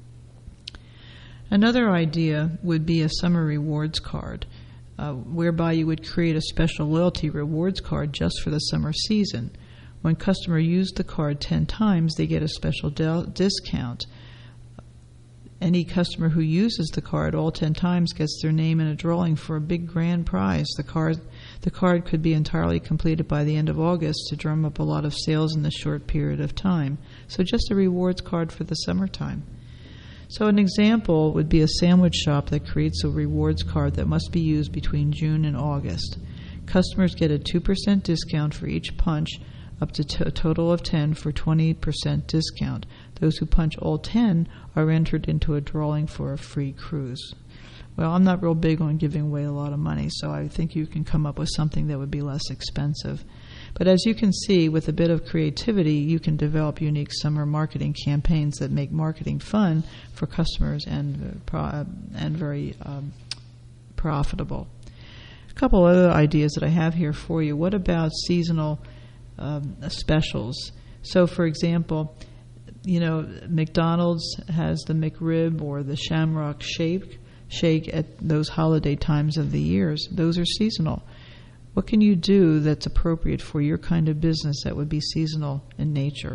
Another idea would be a summer rewards card, uh, whereby you would create a special loyalty rewards card just for the summer season. When customers use the card ten times, they get a special del- discount. Any customer who uses the card all ten times gets their name in a drawing for a big grand prize. The card, the card could be entirely completed by the end of August to drum up a lot of sales in a short period of time. So just a rewards card for the summertime. So an example would be a sandwich shop that creates a rewards card that must be used between June and August. Customers get a two percent discount for each punch, up to t- a total of ten for twenty percent discount. Those who punch all ten are entered into a drawing for a free cruise. Well, I'm not real big on giving away a lot of money, so I think you can come up with something that would be less expensive. But as you can see, with a bit of creativity, you can develop unique summer marketing campaigns that make marketing fun for customers and uh, pro- and very um, profitable. A couple other ideas that I have here for you. What about seasonal um, specials? So, for example, you know, McDonald's has the McRib or the Shamrock Shake shake at those holiday times of the years. Those are seasonal. What can you do that's appropriate for your kind of business that would be seasonal in nature?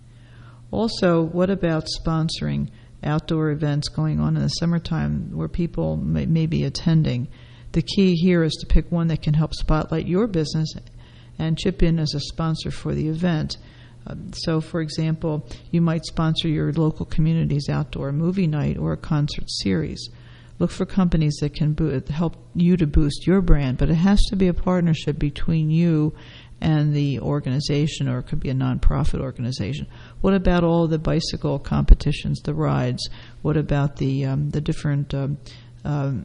Also, what about sponsoring outdoor events going on in the summertime where people may, may be attending? The key here is to pick one that can help spotlight your business and chip in as a sponsor for the event. Uh, so, for example, you might sponsor your local community's outdoor movie night or a concert series. Look for companies that can bo- help you to boost your brand, but it has to be a partnership between you and the organization, or it could be a nonprofit organization. What about all the bicycle competitions, the rides? What about the um, the different um, um,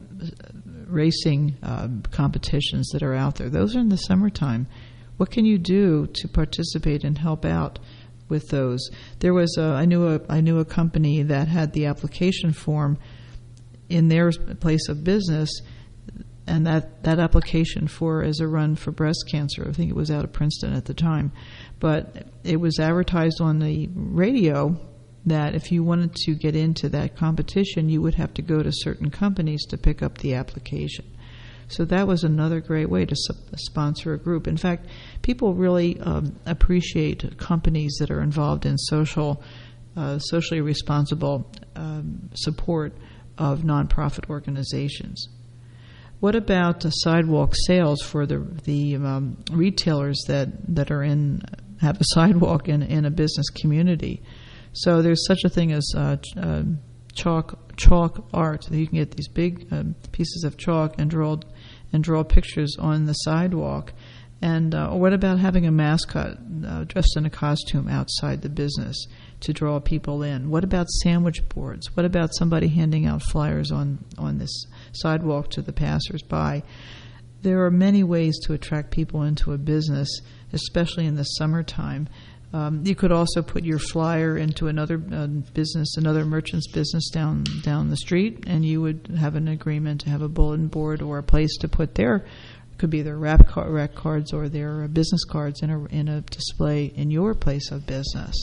racing uh, competitions that are out there? Those are in the summertime. What can you do to participate and help out with those? There was a, I knew a I knew a company that had the application form in their place of business, and that, that application for is a run for breast cancer. I think it was out of Princeton at the time. But it was advertised on the radio that if you wanted to get into that competition, you would have to go to certain companies to pick up the application. So that was another great way to su- sponsor a group. In fact, people really um, appreciate companies that are involved in social, uh, socially responsible um, support of nonprofit organizations. What about uh, sidewalk sales for the the um, retailers that, that are in have a sidewalk in, in a business community? So there's such a thing as uh, ch- uh, chalk chalk art. You can get these big uh, pieces of chalk and draw and draw pictures on the sidewalk. And uh, what about having a mascot uh, dressed in a costume outside the business to draw people in? What about sandwich boards? What about somebody handing out flyers on, on this sidewalk to the passersby? There are many ways to attract people into a business, especially in the summertime. Um, you could also put your flyer into another uh, business, another merchant's business down down the street, and you would have an agreement to have a bulletin board or a place to put their, could be their rap car, rack cards or their uh, business cards in a in a display in your place of business.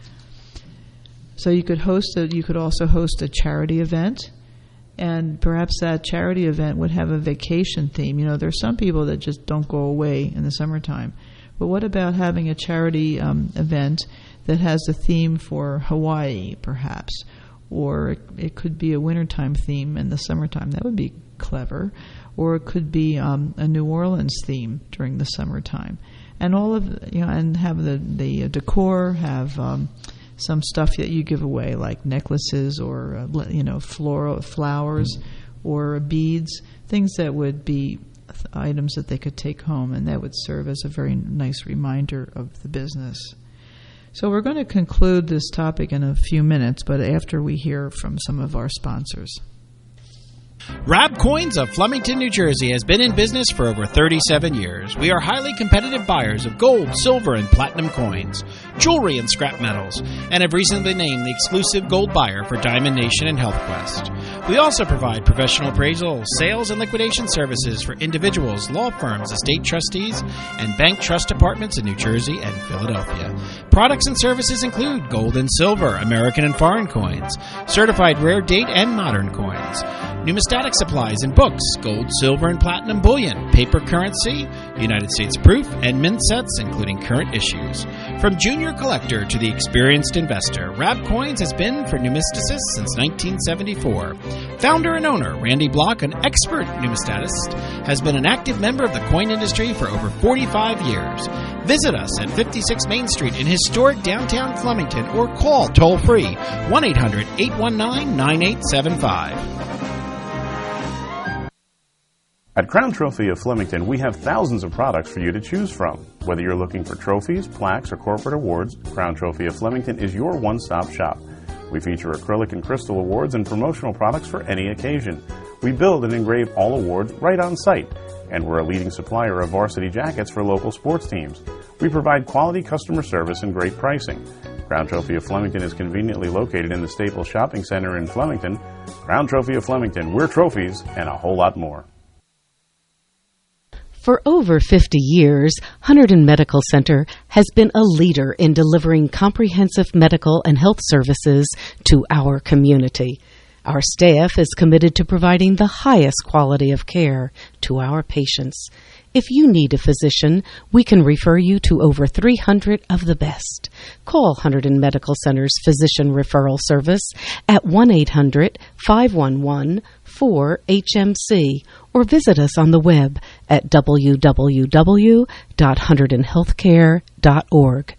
So you could host a, you could also host a charity event, and perhaps that charity event would have a vacation theme. You know, there are some people that just don't go away in the summertime. But what about having a charity um, event that has a theme for Hawaii, perhaps? Or it, it could be a wintertime theme in the summertime. That would be clever. Or it could be um, a New Orleans theme during the summertime. And all of, you know, and have the, the decor, have um, some stuff that you give away, like necklaces or, uh, you know, floral flowers or beads, things that would be items that they could take home, and that would serve as a very nice reminder of the business. So we're going to conclude this topic in a few minutes, but after we hear from some of our sponsors. Rab Coins of Flemington, New Jersey has been in business for over thirty-seven years. We are highly competitive buyers of gold, silver, and platinum coins, jewelry, and scrap metals, and have recently been named the exclusive gold buyer for Diamond Nation and HealthQuest. We also provide professional appraisal, sales, and liquidation services for individuals, law firms, estate trustees, and bank trust departments in New Jersey and Philadelphia. Products and services include gold and silver, American and foreign coins, certified rare date and modern coins, numismatic supplies and books, gold, silver, and platinum bullion, paper currency, United States proof, and mint sets, including current issues. From junior collector to the experienced investor, Rab Coins has been for numisticists since nineteen seventy-four. Founder and owner Randy Block, an expert numismatist, has been an active member of the coin industry for over forty-five years. Visit us at fifty-six Main Street in historic downtown Flemington or call toll-free one eight hundred, eight one nine, nine eight seven five. At Crown Trophy of Flemington, we have thousands of products for you to choose from. Whether you're looking for trophies, plaques, or corporate awards, Crown Trophy of Flemington is your one-stop shop. We feature acrylic and crystal awards and promotional products for any occasion. We build and engrave all awards right on site, and we're a leading supplier of varsity jackets for local sports teams. We provide quality customer service and great pricing. Crown Trophy of Flemington is conveniently located in the Staples Shopping Center in Flemington. Crown Trophy of Flemington, we're trophies and a whole lot more. For over fifty years, Hunterdon Medical Center has been a leader in delivering comprehensive medical and health services to our community. Our staff is committed to providing the highest quality of care to our patients. If you need a physician, we can refer you to over three hundred of the best. Call Hunterdon Medical Center's Physician Referral Service at one eight hundred, five one one, four H M C or visit us on the web at w w w dot hunterdon healthcare dot org.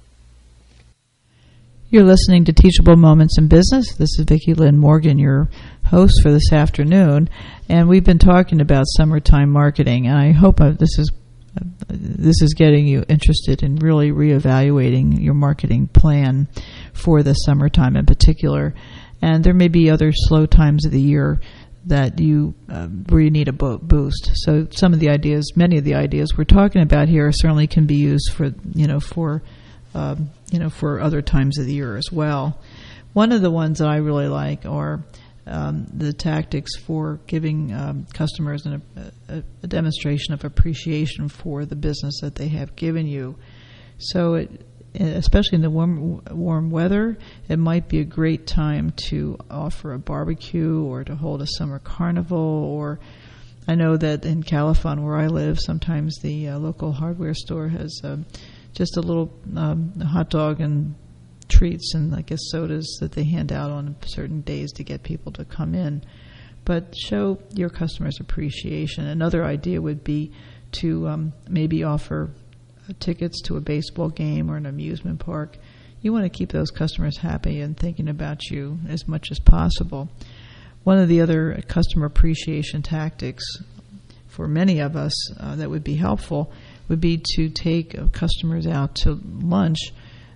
You're listening to Teachable Moments in Business. This is Vicki Lynn Morgan, your host for this afternoon, and we've been talking about summertime marketing. And I hope uh, this is uh, this is getting you interested in really reevaluating your marketing plan for the summertime in particular. And there may be other slow times of the year that you uh, where you need a bo- boost. So some of the ideas, many of the ideas we're talking about here, certainly can be used for you know for um, you know for other times of the year as well. One of the ones that I really like are um, the tactics for giving um, customers an, a, a demonstration of appreciation for the business that they have given you. So it. Especially in the warm, warm weather, it might be a great time to offer a barbecue or to hold a summer carnival. Or I know that in Califon, where I live, sometimes the uh, local hardware store has uh, just a little um, hot dog and treats and I guess sodas that they hand out on certain days to get people to come in. But show your customers appreciation. Another idea would be to um, maybe offer tickets to a baseball game or an amusement park. You want to keep those customers happy and thinking about you as much as possible. One of the other customer appreciation tactics for many of us uh, that would be helpful would be to take uh, customers out to lunch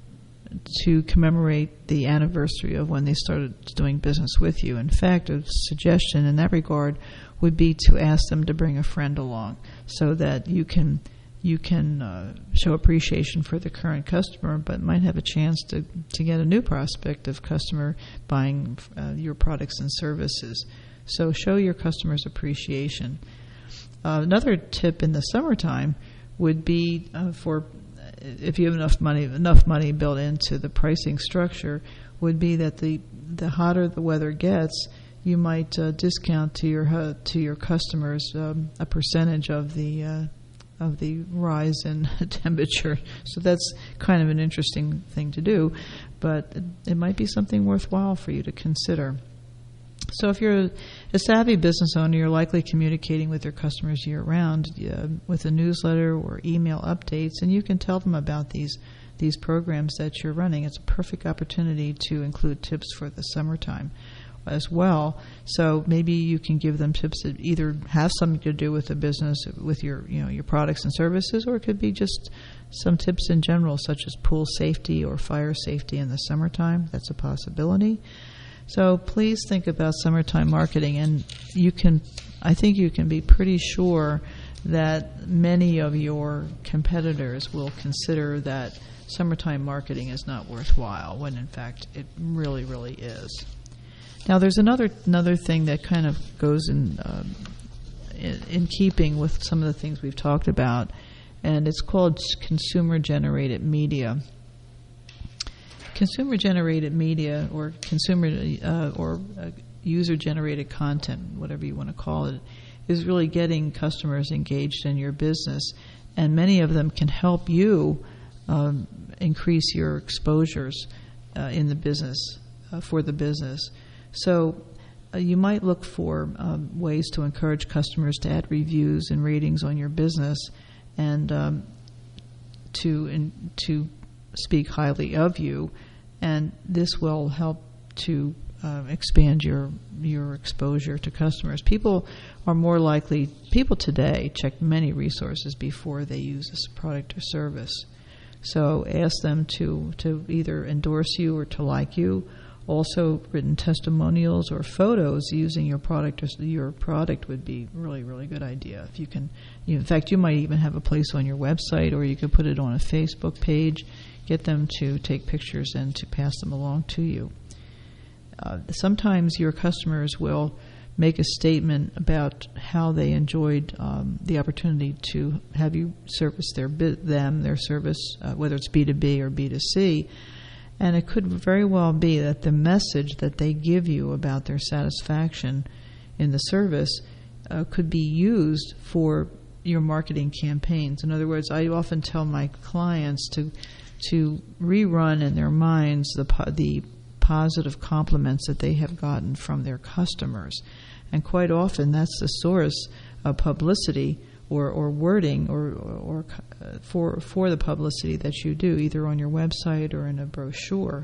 to commemorate the anniversary of when they started doing business with you. In fact, a suggestion in that regard would be to ask them to bring a friend along so that you can you can uh, show appreciation for the current customer, but might have a chance to, to get a new prospect of customer buying uh, your products and services. So show your customers appreciation. Uh, another tip in the summertime would be uh, for if you have enough money enough money built into the pricing structure, would be that the the hotter the weather gets, you might uh, discount to your uh, to your customers um, a percentage of the uh, of the rise in temperature. So that's kind of an interesting thing to do, but it might be something worthwhile for you to consider. So if you're a savvy business owner, you're likely communicating with your customers year-round uh, with a newsletter or email updates, and you can tell them about these these programs that you're running. It's a perfect opportunity to include tips for the summertime as well. So maybe you can give them tips that either have something to do with the business, with your you know your products and services, or it could be just some tips in general, such as pool safety or fire safety in the summertime. That's a possibility. So please think about summertime marketing, and you can, I think you can be pretty sure that many of your competitors will consider that summertime marketing is not worthwhile, when in fact it really, really is. Now, there's another another thing that kind of goes in, um, in in keeping with some of the things we've talked about, and it's called consumer-generated media. Consumer-generated media, or consumer uh, or uh, user-generated content, whatever you want to call it, is really getting customers engaged in your business, and many of them can help you um, increase your exposures uh, in the business, uh, for the business. So uh, you might look for um, ways to encourage customers to add reviews and ratings on your business, and um, to in, to speak highly of you, and this will help to uh, expand your your exposure to customers. People are more likely, people today check many resources before they use this product or service. So ask them to, to either endorse you or to like you. Also, written testimonials or photos using your product or your product would be really, really good idea. If you can, you, in fact, you might even have a place on your website, or you could put it on a Facebook page. Get them to take pictures and to pass them along to you. Uh, sometimes your customers will make a statement about how they enjoyed um, the opportunity to have you service their them, their service, uh, whether it's B two B or B two C. And it could very well be that the message that they give you about their satisfaction in the service uh, could be used for your marketing campaigns. In other words, I often tell my clients to to rerun in their minds the po- the positive compliments that they have gotten from their customers. And quite often that's the source of publicity or, or wording or, or uh, for for the publicity that you do, either on your website or in a brochure.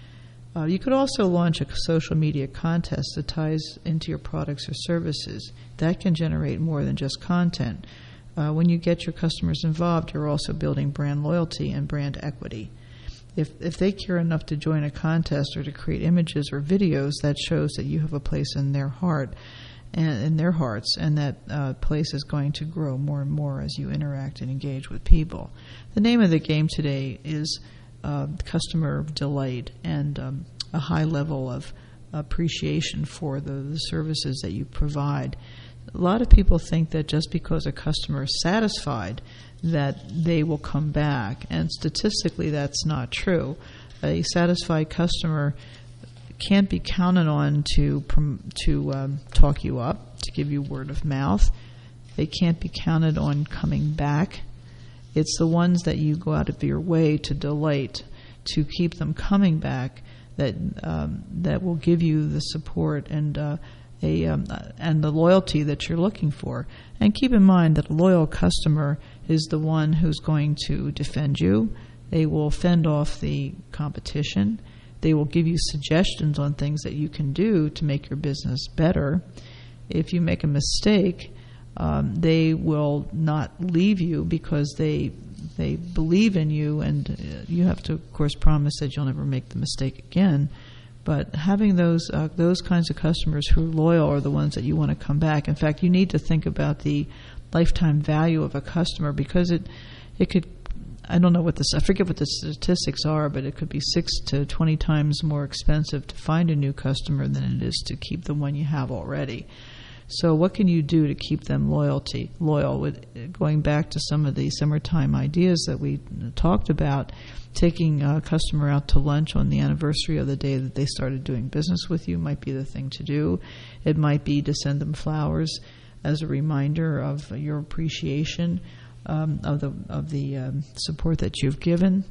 Uh, you could also launch a social media contest that ties into your products or services. That can generate more than just content. Uh, when you get your customers involved, you're also building brand loyalty and brand equity. If if they care enough to join a contest or to create images or videos, that shows that you have a place in their heart and in their hearts, and that uh, place is going to grow more and more as you interact and engage with people. The name of the game today is uh, customer delight and um, a high level of appreciation for the, the services that you provide. A lot of people think that just because a customer is satisfied that they will come back, and statistically that's not true. A satisfied customer can't be counted on to to um, talk you up, to give you word of mouth. They can't be counted on coming back. It's the ones that you go out of your way to delight, to keep them coming back, that um, that will give you the support and uh, a um, and the loyalty that you're looking for. And keep in mind that a loyal customer is the one who's going to defend you. They will fend off the competition. They will give you suggestions on things that you can do to make your business better. If you make a mistake, um, they will not leave you because they they believe in you, and uh, you have to, of course, promise that you'll never make the mistake again. But having those uh, those kinds of customers who are loyal are the ones that you want to come back. In fact, you need to think about the lifetime value of a customer, because it it could, I don't know what this, I forget what the statistics are, but it could be six to twenty times more expensive to find a new customer than it is to keep the one you have already. So what can you do to keep them loyalty loyal? With going back to some of the summertime ideas that we talked about, taking a customer out to lunch on the anniversary of the day that they started doing business with you might be the thing to do. It might be to send them flowers as a reminder of your appreciation um, of the of the um, support that you've given.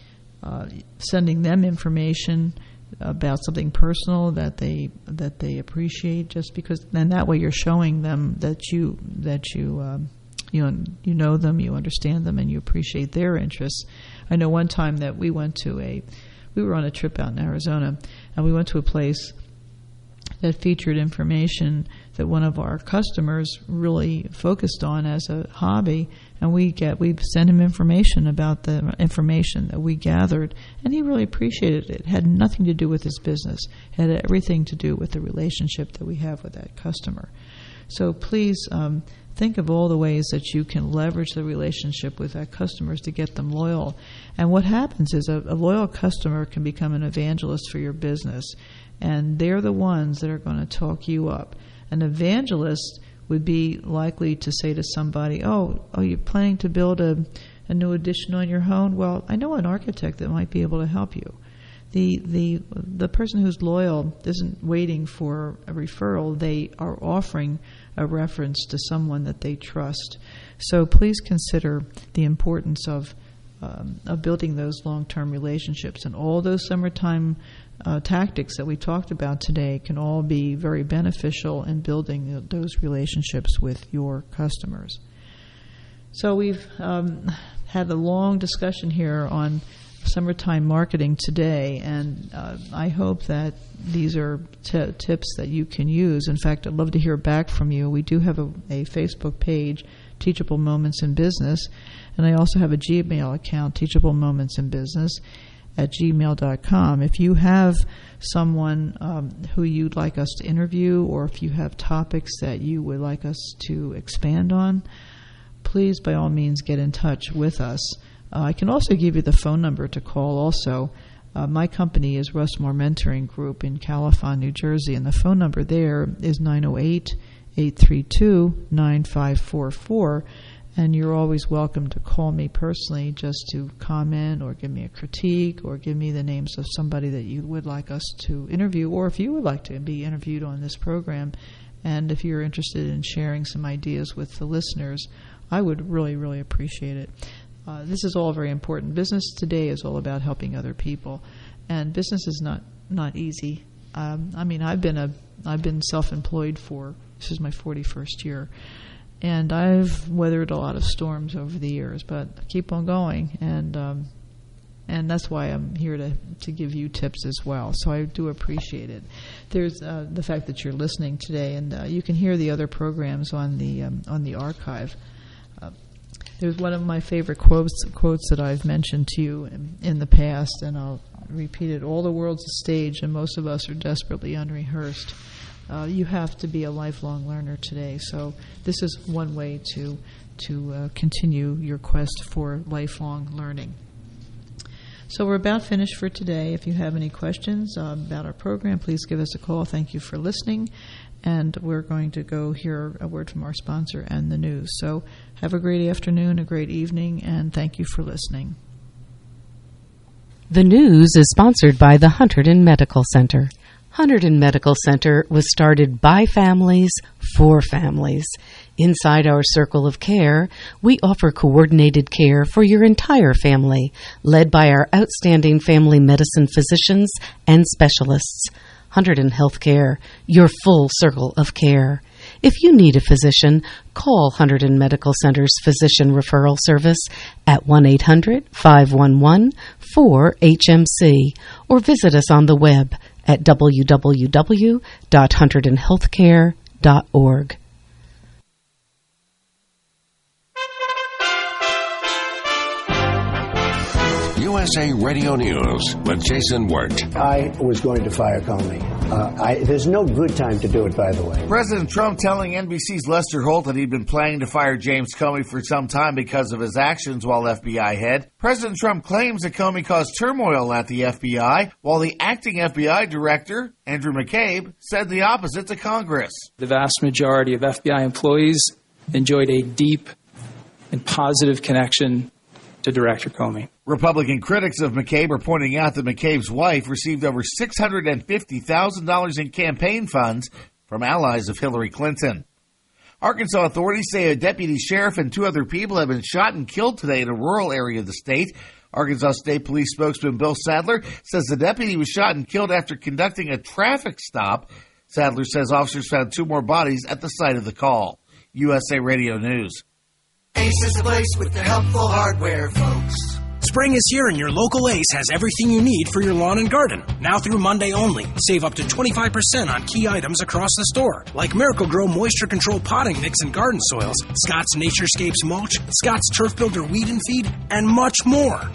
Uh, sending them information about something personal that they that they appreciate, just because then that way you're showing them that you that you um, you you know them, you understand them, and you appreciate their interests. I know one time that we went to a we were on a trip out in Arizona, and we went to a place that featured information that one of our customers really focused on as a hobby, And we get we sent him information about the information that we gathered, and he really appreciated it. It had nothing to do with his business. It had everything to do with the relationship that we have with that customer. So please um, think of all the ways that you can leverage the relationship with that customers to get them loyal. And what happens is a, a loyal customer can become an evangelist for your business, and they're the ones that are going to talk you up. An evangelist would be likely to say to somebody, oh, are you planning to build a, a new addition on your home? Well, I know an architect that might be able to help you. The the the person who's loyal isn't waiting for a referral. They are offering a reference to someone that they trust. So please consider the importance of um, of building those long-term relationships. And all those summertime Uh, tactics that we talked about today can all be very beneficial in building those relationships with your customers. So we've um, had a long discussion here on summertime marketing today, and uh, I hope that these are t- tips that you can use. In fact, I'd love to hear back from you. We do have a, a Facebook page, Teachable Moments in Business, and I also have a Gmail account, Teachable Moments in Business, at gmail dot com. If you have someone um, who you'd like us to interview, or if you have topics that you would like us to expand on, please, by all means, get in touch with us. Uh, I can also give you the phone number to call also. Uh, my company is Russmore Mentoring Group in Califon, New Jersey, and the phone number there is nine oh eight, eight three two, nine five four four. And you're always welcome to call me personally just to comment or give me a critique or give me the names of somebody that you would like us to interview, or if you would like to be interviewed on this program. And if you're interested in sharing some ideas with the listeners, I would really, really appreciate it. Uh, this is all very important. Business today is all about helping other people, and business is not, not easy. Um, I mean, I've been a I've been self-employed for, this is my forty-first year. And I've weathered a lot of storms over the years, but I keep on going, and um, and that's why I'm here to, to give you tips as well. So I do appreciate it. There's uh, the fact that you're listening today, and uh, you can hear the other programs on the um, on the archive. Uh, there's one of my favorite quotes quotes that I've mentioned to you in, in the past, and I'll repeat it. All the world's a stage, and most of us are desperately unrehearsed. Uh, you have to be a lifelong learner today. So this is one way to to uh, continue your quest for lifelong learning. So we're about finished for today. If you have any questions uh, about our program, please give us a call. Thank you for listening. And we're going to go hear a word from our sponsor and the news. So have a great afternoon, a great evening, and thank you for listening. The news is sponsored by the Hunterdon Medical Center. Hunterdon Medical Center was started by families for families. Inside our circle of care, we offer coordinated care for your entire family, led by our outstanding family medicine physicians and specialists. Hunterdon Healthcare, your full circle of care. If you need a physician, call Hunterdon Medical Center's Physician Referral Service at one eight hundred, five one one, four H M C or visit us on the web at w w w dot hunterdon healthcare dot org. U S A Radio News with Jason Wirt. I was going to fire Comey. Uh, I, there's no good time to do it, by the way. President Trump telling N B C's Lester Holt that he'd been planning to fire James Comey for some time because of his actions while F B I head. President Trump claims that Comey caused turmoil at the F B I, while the acting F B I director, Andrew McCabe, said the opposite to Congress. The vast majority of F B I employees enjoyed a deep and positive connection to Director Comey. Republican critics of McCabe are pointing out that McCabe's wife received over six hundred fifty thousand dollars in campaign funds from allies of Hillary Clinton. Arkansas authorities say a deputy sheriff and two other people have been shot and killed today in a rural area of the state. Arkansas State Police spokesman Bill Sadler says the deputy was shot and killed after conducting a traffic stop. Sadler says officers found two more bodies at the site of the call. U S A Radio News. Ace is the place with the helpful hardware, folks. Spring is here and your local Ace has everything you need for your lawn and garden. Now through Monday only, save up to twenty-five percent on key items across the store, like Miracle-Gro Moisture Control Potting Mix and Garden Soils, Scott's Naturescapes Mulch, Scott's Turf Builder Weed and Feed, and much more.